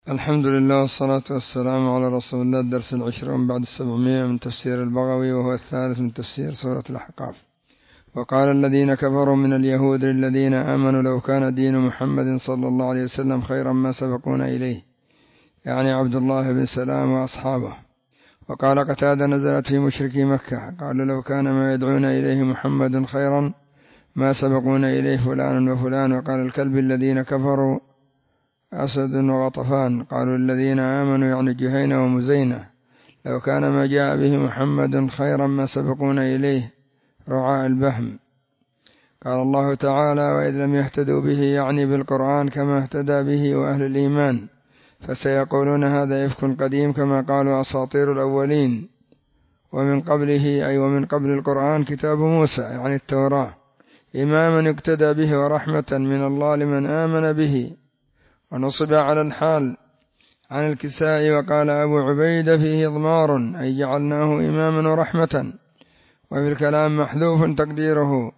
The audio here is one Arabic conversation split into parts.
الحمد لله والصلاة والسلام على رسول الله. الدرس 20 بعد 700 من تفسير البغوي، وهو الثالث من تفسير سورة الأحقاف. وقال الذين كفروا من اليهود للذين آمنوا لو كان دين محمد صلى الله عليه وسلم خيرا ما سبقونا إليه، يعني عبد الله بن سلام وأصحابه. وقال قتادة نزلت في مشركي مكة، قالوا لو كان ما يدعون إليه محمد خيرا ما سبقونا إليه فلان وفلان. وقال الكلب الذين كفروا أسد وغطفان، قالوا الذين آمنوا يعني جهينة ومزينة لو كان ما جاء به محمد خيرا ما سبقونا إليه رعاء البهم. قال الله تعالى وإذ لم يهتدوا به يعني بالقرآن كما اهتدى به وأهل الإيمان فسيقولون هذا إفك قديم كما قالوا أساطير الأولين. ومن قبله أي ومن قبل القرآن كتاب موسى يعني التوراة إماما يقتدى به ورحمة من الله لمن آمن به، ونصب على الحال عن الكساء. وقال أبو عبيدة فيه إضمار أي جعلناه إماما ورحمة، وفي الكلام محذوف تقديره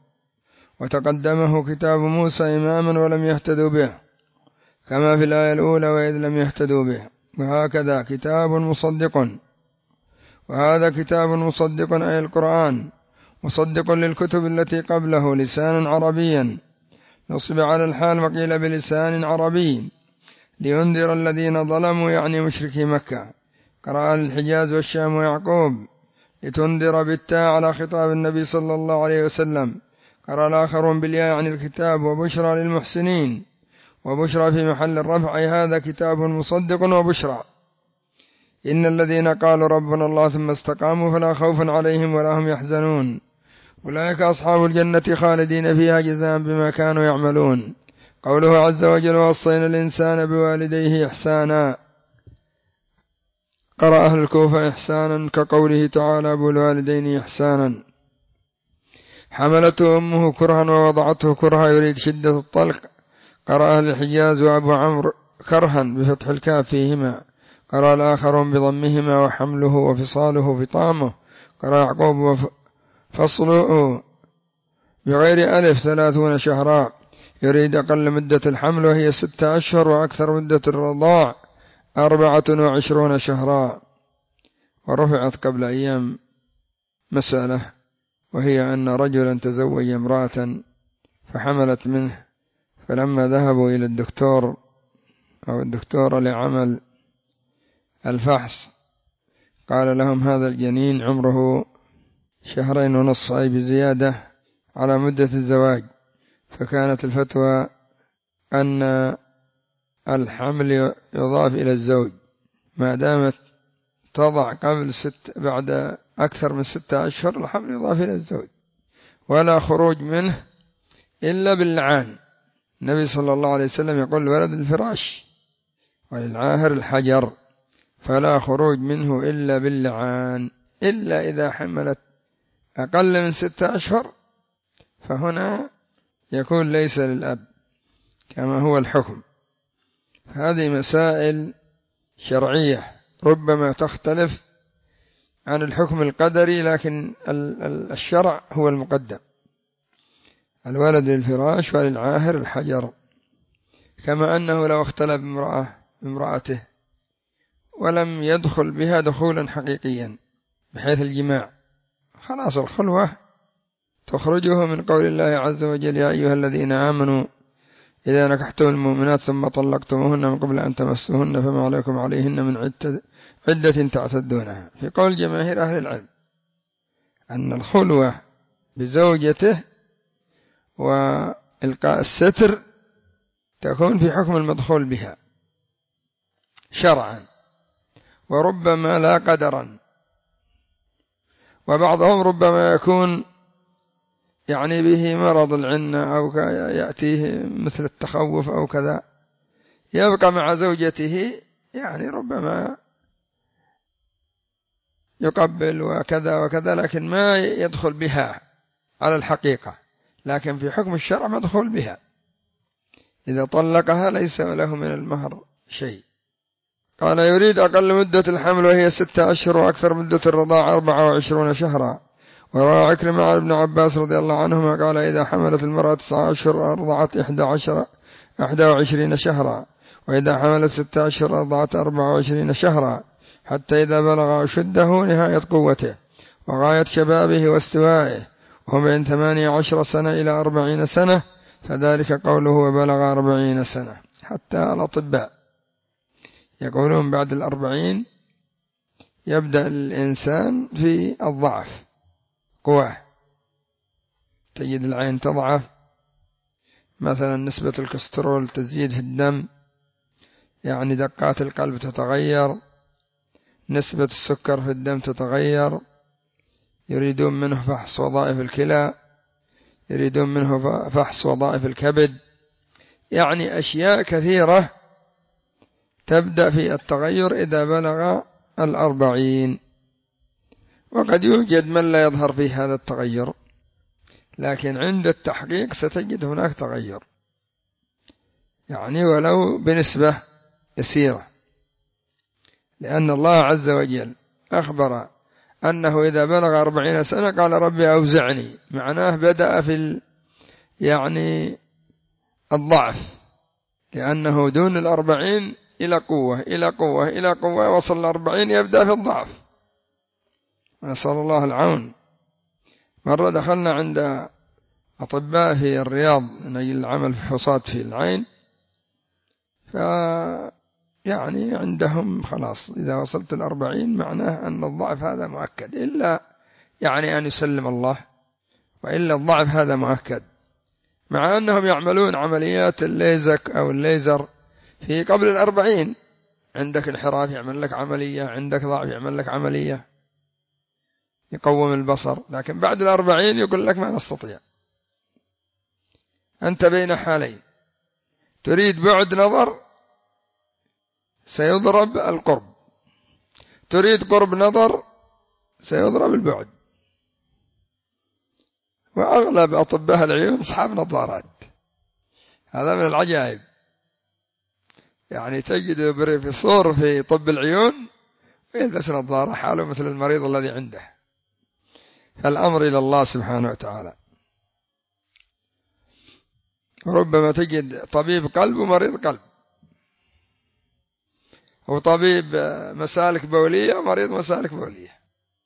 وتقدمه كتاب موسى إماما ولم يهتدوا به كما في الآية الأولى وإذ لم يهتدوا به. وهكذا كتاب مصدق، وهذا كتاب مصدق أي القرآن مصدق للكتب التي قبله لسانا عربيا، نصب على الحال وقيل بلسان عربي لينذر الذين ظلموا يعني مشركي مكة. قرأ الحجاز والشام ويعقوب لتنذر بالتاء على خطاب النبي صلى الله عليه وسلم. قرأ الآخرون بالياء يعني الكتاب وبشرى للمحسنين، وبشرى في محل الرفع أي هذا كتاب مصدق وبشرى. إن الذين قالوا ربنا الله ثم استقاموا فلا خوف عليهم ولا هم يحزنون أولئك أصحاب الجنة خالدين فيها جزاء بما كانوا يعملون. قوله عز وجل ووصينا الإنسان بوالديه إحسانا، قرأ أهل الكوفة إحسانا كقوله تعالى بالوالدين إحسانا. حملته أمه كرها ووضعته كرها يريد شدة الطلق. قرأ أهل الحجاز وأبو عمرو كرها بفتح الكاف فيهما. قرأ الآخرون بضمهما وحمله وفصاله فطامه. قرأ يعقوب وفصله بغير ألف 30 شهرا يريد أقل مدة الحمل وهي 6 أشهر، وأكثر مدة الرضاع 24 شهرا. ورفعت قبل أيام مسألة، وهي أن رجلا تزوج امرأة فحملت منه، فلما ذهبوا إلى الدكتور أو الدكتورة لعمل الفحص قال لهم هذا الجنين عمره 2.5 شهر أي بزيادة على مدة الزواج. فكانت الفتوى أن الحمل يضاف إلى الزوج ما دامت تضع بعد أكثر من 6 أشهر الحمل يضاف إلى الزوج، ولا خروج منه إلا باللعان. النبي صلى الله عليه وسلم يقول ولد الفراش وللعاهر الحجر، فلا خروج منه إلا باللعان، إلا إذا حملت أقل من 6 أشهر فهنا يكون ليس للأب كما هو الحكم. هذه مسائل شرعية ربما تختلف عن الحكم القدري، لكن الشرع هو المقدم. الولد للفراش وللعاهر الحجر، كما أنه لو اختلف بامرأته ولم يدخل بها دخولا حقيقيا بحيث الجماع، خلاص الخلوة تخرجه من قول الله عز وجل يا أيها الذين آمنوا إذا نكحتم المؤمنات ثم طلقتموهن من قبل أن تمسوهن فما عليكم عليهن من عدة تعتدونها. في قول جماهير أهل العلم أن الخلوة بزوجته وإلقاء الستر تكون في حكم المدخول بها شرعا، وربما لا قدرا. وبعضهم ربما يكون يعني به مرض العنة أو يأتيه مثل التخوف أو كذا، يبقى مع زوجته يعني ربما يقبل وكذا وكذا، لكن ما يدخل بها على الحقيقة، لكن في حكم الشرع مدخول بها. إذا طلقها ليس له من المهر شيء. قال يريد أقل مدة الحمل وهي 6 أشهر، وأكثر مدة الرضاع 24 شهرا. وروى عكرمة عن ابن عباس رضي الله عنهما قال إذا حملت المرأة 9 أشهر أرضعت 21 شهرا. وإذا حمل 6 أشهر أرضعت 24 شهرا حتى إذا بلغ أشده نهاية قوته وغاية شبابه واستوائه وهو بين 18 سنة إلى 40 سنة، فذلك قوله وبلغ 40 سنة. حتى الأطباء يقولون بعد 40 يبدأ الإنسان في الضعف، قوة، تجد العين تضعف، مثلا نسبة الكوليسترول تزيد في الدم، يعني دقات القلب تتغير، نسبة السكر في الدم تتغير، يريدون منه فحص وظائف الكلى، يريدون منه فحص وظائف الكبد، يعني أشياء كثيرة تبدأ في التغير إذا بلغ 40. وقد يوجد من لا يظهر فيه هذا التغير، لكن عند التحقيق ستجد هناك تغير، يعني ولو بنسبة يسيرة، لأن الله عز وجل أخبر أنه إذا بلغ 40 سنة قال ربي أوزعني، معناه بدأ في يعني الضعف، لأنه دون 40 إلى قوة إلى قوة إلى قوة، وصل 40 يبدأ في الضعف، نسأل الله العون. مرة دخلنا عند أطباء في الرياض من أجل العمل في فحوصات في العين، يعني عندهم خلاص إذا وصلت 40 معناه أن الضعف هذا مؤكد، إلا يعني أن يسلم الله، وإلا الضعف هذا مؤكد، مع أنهم يعملون عمليات الليزك أو الليزر في قبل 40، عندك انحراف يعمل لك عملية، عندك ضعف يعمل لك عملية يقوم البصر، لكن بعد 40 يقول لك ما نستطيع. أنت بين حالين، تريد بعد نظر سيضرب القرب، تريد قرب نظر سيضرب البعد. وأغلب أطباء العيون أصحاب نظارات، هذا من العجائب، يعني تجد بروفيسور في طب العيون يلبس نظارة حاله مثل المريض الذي عنده. فالأمر إلى الله سبحانه وتعالى. ربما تجد طبيب قلب ومريض قلب، وطبيب مسالك بولية ومريض مسالك بولية.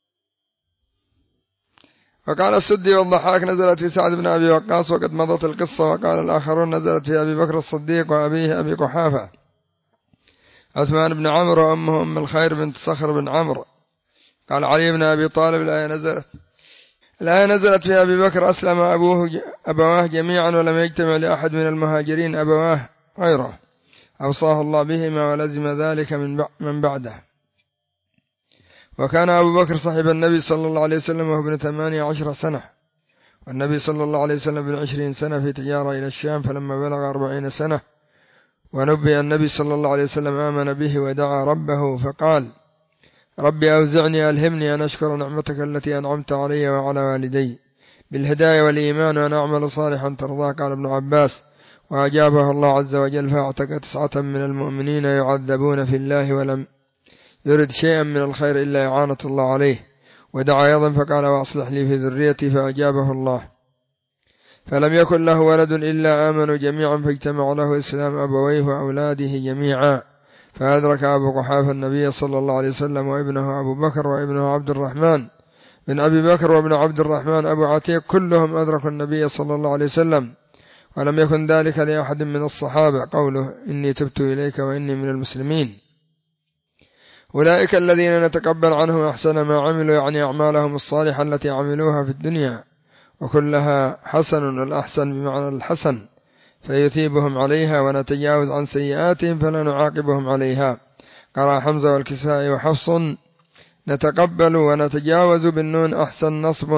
وقال السدي والضحاك نزلت في سعد بن أبي وقاص وقد مضت القصة، وقال الآخرون نزلت في أبي بكر الصديق وأبيه أبي قحافة عثمان بن عمرو وأمه أم الخير بنت صخر بن عمرو. قال علي بن أبي طالب الآية نزلت في أبي بكر أسلم أبواه جميعا ولم يجتمع لأحد من المهاجرين أبواه غيره، أوصاه الله بهما ولزم ذلك من بعده. وكان أبو بكر صاحب النبي صلى الله عليه وسلم وهو ابن 18 سنة، والنبي صلى الله عليه وسلم ابن 20 سنة في تجارة إلى الشام، فلما بلغ 40 سنة ونبئ النبي صلى الله عليه وسلم آمن به ودعا ربه فقال ربي أوزعني ألهمني أن أشكر نعمتك التي أنعمت علي وعلى والدي بالهداية والإيمان وأن أعمل صالحا ترضاه. قال ابن عباس وأجابه الله عز وجل فاعتق 9 من المؤمنين يعذبون في الله ولم يرد شيئا من الخير إلا إعانة الله عليه. ودعا أيضا فقال وأصلح لي في ذريتي فأجابه الله. فلم يكن له ولد إلا آمنوا جميعا فاجتمع له إسلام أبويه وأولاده جميعا، فأدرك أبو قحافة النبي صلى الله عليه وسلم وابنه أبو بكر وابنه عبد الرحمن بن أبي بكر وابن عبد الرحمن أبو عتيق كلهم أدركوا النبي صلى الله عليه وسلم، ولم يكن ذلك لأحد من الصحابة قوله إني تبت إليك وإني من المسلمين. أولئك الذين نتقبل عنهم أحسن ما عملوا، يعني أعمالهم الصالحة التي عملوها في الدنيا، وكلها حسن، والأحسن بمعنى الحسن، فيثيبهم عليها ونتجاوز عن سيئاتهم فلا نعاقبهم عليها. قرأ حمزة والكسائي وحفص نتقبل ونتجاوز بالنون أحسن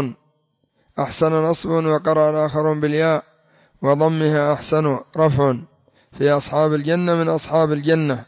نصب، وقرأ الآخرون بالياء وضمها أحسن رفع في أصحاب الجنة من أصحاب الجنة.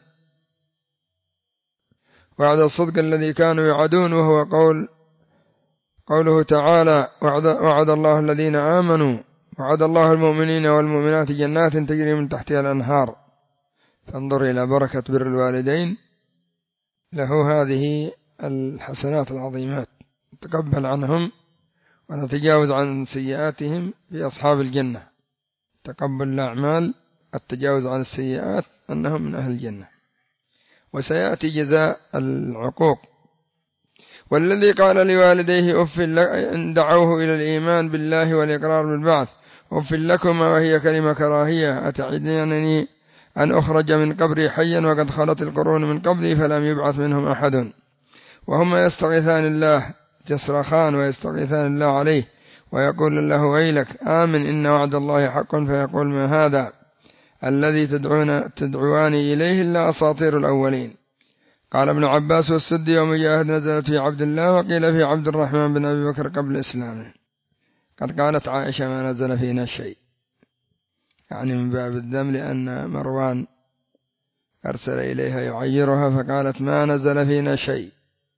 وعد الصدق الذي كانوا يعدون، وهو قوله تعالى وعد الله الذين آمنوا وعد الله المؤمنين والمؤمنات جنات تجري من تحتها الأنهار. فانظر إلى بركة بر الوالدين، له هذه الحسنات العظيمات، نتقبل عنهم ونتجاوز عن سيئاتهم في أصحاب الجنة. تقبل الأعمال، التجاوز عن السيئات، أنهم من أهل الجنة، وسيأتي جزاء العقوق. والذي قال لوالديه أف إن دعوه إلى الإيمان بالله والإقرار بالبعث أف لكما وهي كلمة كراهية أتعدنني أن أخرج من قبري حيا وقد خلت القرون من قبلي فلم يبعث منهم أحد. وهما يستغيثان الله، يصرخان ويستغيثان الله عليه ويقول له ويلك آمن إن وعد الله حق، فيقول ما هذا الذي تدعواني إليه إلا أساطير الأولين. قال ابن عباس والسدي ومجاهد نزلت في عبد الله، وقيل في عبد الرحمن بن أبي بكر قبل إسلامه. قد قالت عائشة ما نزل فينا شيء، يعني من باب الذم، لأن مروان أرسل إليها يعيرها فقالت ما نزل فينا شيء،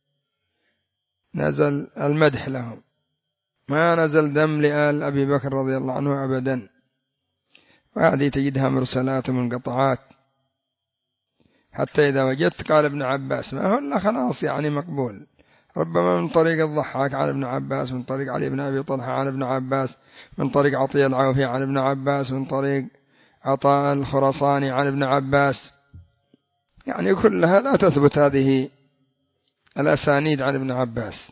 نزل المدح لهم، ما نزل دم لآل أبي بكر رضي الله عنه أبدا. وهذه تجدها مرسلات ومنقطعات، حتى إذا وجدت قال ابن عباس ما هو إلا خلاص يعني مقبول، ربما من طريق الضحاك عن ابن عباس، من طريق علي بن أبي طلحة عن ابن عباس، من طريق عطية العوفي عن ابن عباس، من طريق عطاء الخراساني عن ابن عباس، يعني كلها لا تثبت هذه الأسانيد عن ابن عباس.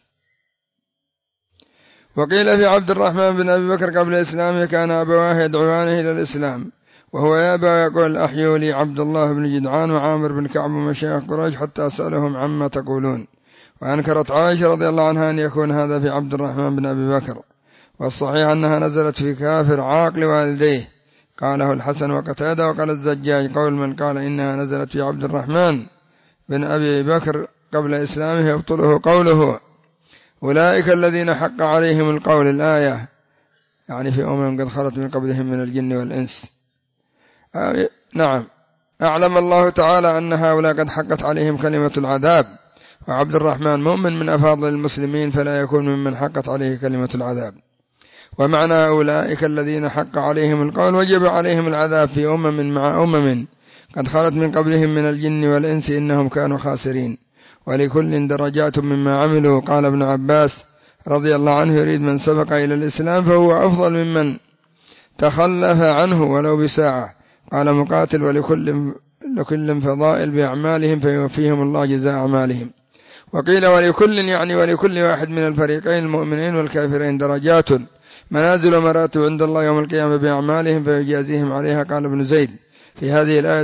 وقيل في عبد الرحمن بن أبي بكر قبل إسلامه كان أبواه يدعوانه إلى الإسلام وهو يابى ويقول أحيوا لي عبد الله بن جدعان وعامر بن كعب ومشايخ قريش حتى أسألهم عما تقولون. وأنكرت عائشة رضي الله عنها أن يكون هذا في عبد الرحمن بن أبي بكر، والصحيح أنها نزلت في كافر عاق لوالديه، قاله الحسن وقتادة. وقال الزجاج قول من قال إنها نزلت في عبد الرحمن بن أبي بكر قبل إسلامه يبطله قوله أولئك الذين حق عليهم القول، الآية يعني في قد خلت من قبلهم من الجن والإنس. نعم، أعلم الله تعالى أن هؤلاء قد حقت عليهم كلمة العذاب، وعبد الرحمن مؤمن من أفاضل المسلمين فلا يكون ممن حقت عليه كلمة العذاب. ومعنى أولئك الذين حق عليهم القول وجب عليهم العذاب في مع قد خلت من قبلهم من الجن والإنس إنهم كانوا خاسرين، ولكل درجات مما عملوا. قال ابن عباس رضي الله عنه يريد من سبق إلى الإسلام فهو أفضل ممن تخلف عنه ولو بساعة. قال مقاتل ولكل فضائل بأعمالهم فيوفيهم الله جزاء أعمالهم. وقيل ولكل يعني ولكل واحد من الفريقين المؤمنين والكافرين درجات منازل ومراتب عند الله يوم القيامة بأعمالهم فيجازيهم عليها. قال ابن زيد في هذه الآية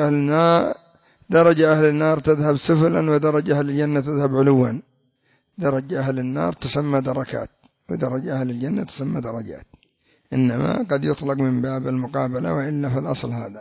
درجة أهل النار تذهب سفلا ودرجة أهل الجنة تذهب علوا. درجة أهل النار تسمى دركات ودرجة أهل الجنة تسمى درجات، إنما قد يطلق من باب المقابلة وإلا في الأصل هذا.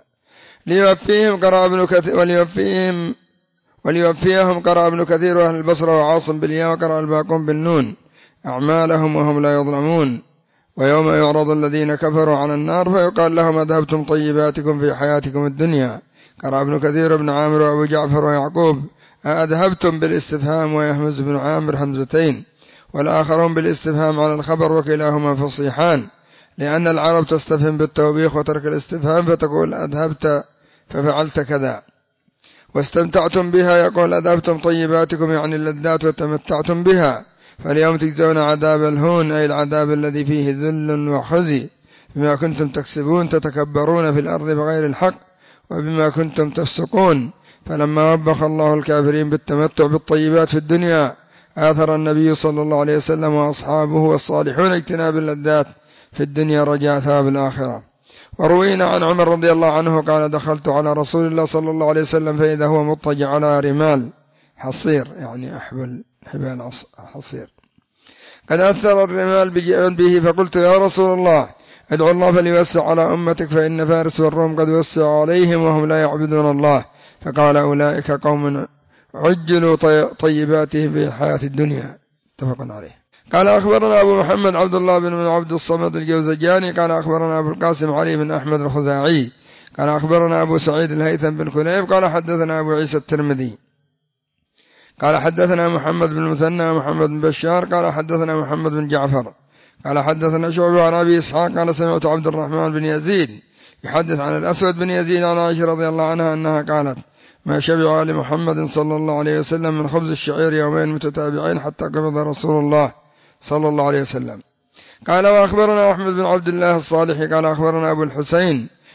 وليوفيهم قرأ ابن كثير وأهل البصرة وعاصم بالياء وقرأ الباقون بالنون أعمالهم وهم لا يظلمون. ويوم يعرض الذين كفروا على النار فيقال لهم أذهبتم طيباتكم في حياتكم الدنيا. قرأ ابن كثير بن عامر وأبو جعفر ويعقوب أذهبتم بالاستفهام ويهمز بن عامر همزتين، والآخرون بالاستفهام على الخبر وكلاهما فصيحان، لأن العرب تستفهم بالتوبيخ وترك الاستفهام فتقول أذهبت ففعلت كذا. واستمتعتم بها يقول أذهبتم طيباتكم يعني اللذات وتمتعتم بها، فاليوم تجزون عذاب الهون أي العذاب الذي فيه ذل وخزي بما كنتم تكسبون تتكبرون في الأرض بغير الحق وبما كنتم تفسقون. فلما وبخ الله الكافرين بالتمتع بالطيبات في الدنيا آثر النبي صلى الله عليه وسلم وأصحابه والصالحون اجتناب اللذات في الدنيا رجاء ثواب الآخرة. وروينا عن عمر رضي الله عنه قال دخلت على رسول الله صلى الله عليه وسلم فإذا هو مضطجع على رمال حصير يعني حبال حصير قد أثر الرمال به، فقلت يا رسول الله ادعو الله فليوسع على أمتك فإن فارس والروم قد وسعوا عليهم وهم لا يعبدون الله. فقال أولئك قوم عجلوا طيباتهم في الحياة الدنيا. اتفق عليه. قال أخبرنا أبو محمد عبد الله بن عبد الصمد الجوزجاني قال أخبرنا أبو القاسم علي بن أحمد الخزاعي قال أخبرنا أبو سعيد الهيثم بن كليب قال حدثنا أبو عيسى الترمذي قال حدثنا محمد بن المثنى محمد بن بشار قال حدثنا محمد بن جعفر قال حدثنا شعبة عن أبي إسحاق قال سمعت عبد الرحمن بن يزيد يحدث عن الأسود بن يزيد عن عائشة رضي الله عنها أنها قالت ما شبع آل محمد صلى الله عليه وسلم من خبز الشعير يومين متتابعين حتى قبض رسول الله صلى الله عليه وسلم. قال وأخبرنا أحمد بن عبد الله الصالح قال أخبرنا أبو الحسين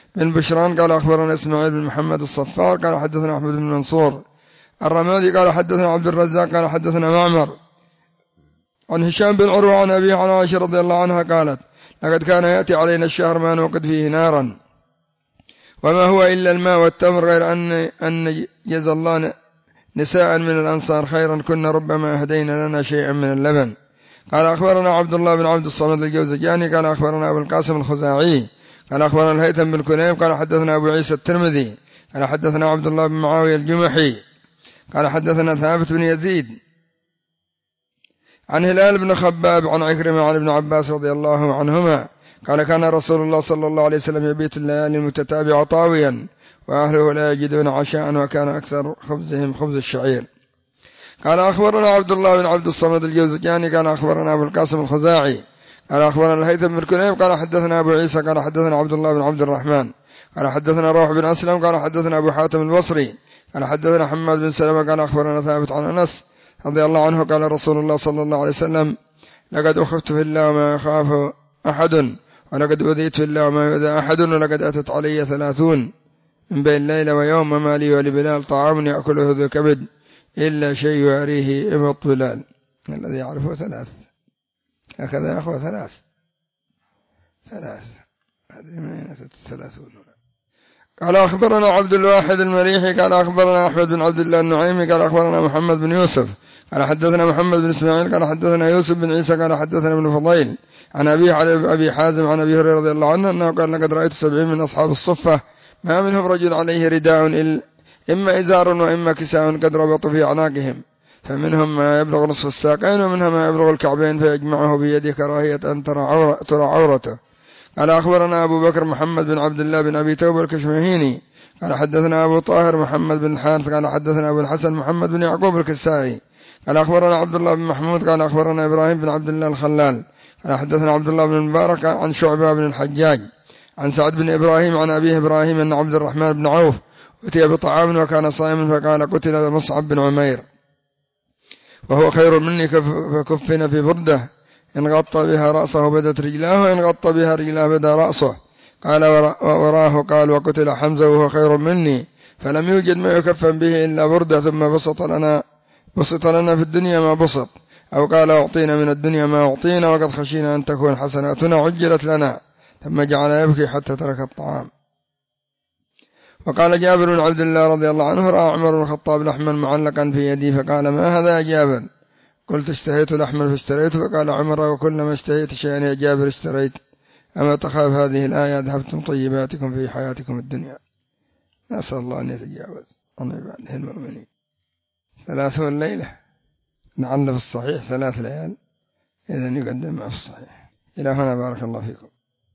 بن بشران قال أخبرنا إسماعيل بن محمد الصفار قال حدثنا أحمد بن منصور الرمادي قال حدثنا عبد الرزاق قال حدثنا معمر عن هشام بن عروة عن أبيه عن عائشة رضي الله عنها قالت لقد كان يأتي علينا الشهر ما نوقد فيه نارا وما هو إلا الماء والتمر غير أن جزى الله نساء من الأنصار خيرا كنا ربما هدينا لنا شيئا من اللبن. قال أخبرنا عبد الله بن عبد الصمد الجوزجاني قال أخبرنا أبو القاسم الخزاعي قال أخبرنا الهيثم بن كليب قال حدثنا أبو عيسى الترمذي قال حدثنا عبد الله بن معاوية الجمحي قال حدثنا ثابت بن يزيد عن هلال بن خباب عن عكرمة عن ابن عباس رضي الله عنهما قال كان رسول الله صلى الله عليه وسلم يبيت الليالي المتتابعة طاويا وأهله لا يجدون عشاء وكان أكثر خبزهم خبز الشعير. قال أخبرنا عبد الله بن عبد الصمد الجوزجاني قال أخبرنا أبو القاسم الخزاعي قال أخبرنا الهيثم بن كليب قال حدثنا أبو عيسى قال حدثنا عبد الله بن عبد الرحمن قال حدثنا روح بن أسلم قال حدثنا أبو حاتم البصري قال حدثنا حماد بن سلمة قال أخبرنا ثابت عن أنس رضي الله عنه قال رسول الله صلى الله عليه وسلم لقد أخفت في الله ما يخاف أحد ولقد أذيت في الله ما يؤذى أحد ولقد أتت علي 30 من بين ليلة ويوم ما لي ولبلال طعام يأكله ذو كبد إلا شيء يعريه إبط بلال الذي يعرفه 3 هكذا يا أخوة 3 هذه من أين 30. قال أخبرنا عبد الواحد المليحي قال أخبرنا أحمد بن عبد الله النعيمي قال أخبرنا محمد بن يوسف قال حدثنا محمد بن إسماعيل قال حدثنا يوسف بن عيسى قال حدثنا ابن فضيل عن أبي حازم عن أبي هريرة رضي الله عنه أنه قال لقد رأيت 70 من أصحاب الصفة ما منهم رجل عليه رداء إما إزار وإما كساء قد ربط في أعناقهم فمنهم ما يبلغ نصف الساقين ومنهم ما يبلغ الكعبين فيجمعه بيده كراهية أن ترى عورته. قال أخبرنا أبو بكر محمد بن عبد الله بن أبي توبة الكشمهيني قال حدثنا أبو طاهر محمد بن الحارث قال حدثنا أبو الحسن محمد بن يعقوب الكسائي قال أخبرنا عبد الله بن محمود قال أخبرنا إبراهيم بن عبد الله الخلال قال حدثنا عبد الله بن المبارك عن شعبة بن الحجاج عن سعد بن إبراهيم عن أبيه إبراهيم أن عبد الرحمن بن عوف أتي بطعام وكان صائما فقال قتل مصعب بن عمير وهو خير مني فكفن في بردة إن غطى بها رأسه بدت رجلاه وإن غطى بها رجلاه بدا رأسه. قال وراه قال وقتل حمزة وهو خير مني فلم يوجد ما يكفن به إلا بردة ثم بسط لنا في الدنيا ما بسط أو قال أعطينا من الدنيا ما أعطينا وقد خشينا أن تكون حسناتنا عجلت لنا ثم جعل يبكي حتى ترك الطعام. وقال جابر بن عبد الله رضي الله عنه رأى عمر بن الخطاب لحما معلقا في يدي فقال ما هذا يا جابر قلت اشتهيت لحما فاشتريته فقال عمر وكلما اشتهيت شيئا يا جابر اشتريت أما تخاف هذه الآية ذهبتم طيباتكم في حياتكم الدنيا. نسأل الله أن يتجاوز عن عباده المؤمنين. 30 ليلة لعل في الصحيح 3 ليال إذن يقدم مع الصحيح. إلى هنا بارك الله فيكم.